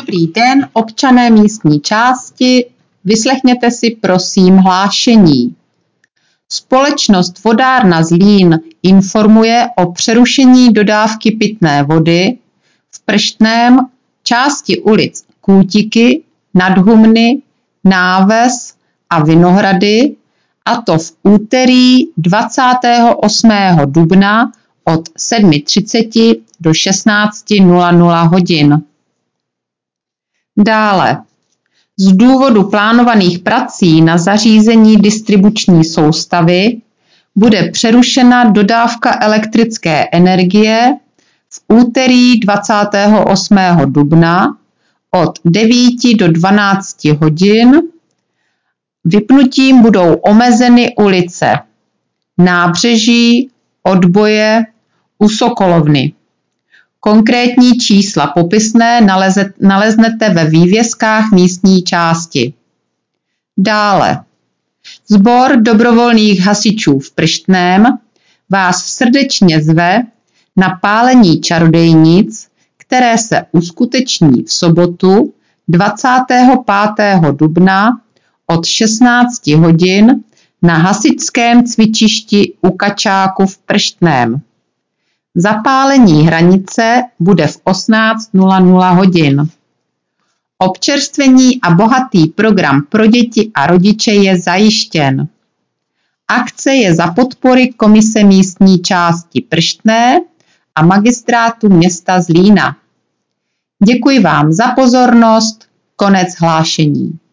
Dobrý den, občané místní části, vyslechněte si prosím hlášení. Společnost Vodárna Zlín informuje o přerušení dodávky pitné vody v Prštném části ulic Kůtiky, Nadhumny, Náves a Vinohrady, a to v úterý 28. dubna od 7:30 do 16:00 hodin. Dále, z důvodu plánovaných prací na zařízení distribuční soustavy bude přerušena dodávka elektrické energie v úterý 28. dubna od 9 do 12 hodin. Vypnutím budou omezeny ulice Nábřeží, Odboje, u Sokolovny. Konkrétní čísla popisné naleznete ve vývězkách místní části. Dále, Sbor dobrovolných hasičů v Prštném vás srdečně zve na pálení čarodějnic, které se uskuteční v sobotu 25. dubna od 16 hodin na hasičském cvičišti u Kačáku v Prštném. Zapálení hranice bude v 18:00 hodin. Občerstvení a bohatý program pro děti a rodiče je zajištěn. Akce je za podpory Komise místní části Prštné a Magistrátu města Zlína. Děkuji vám za pozornost, konec hlášení.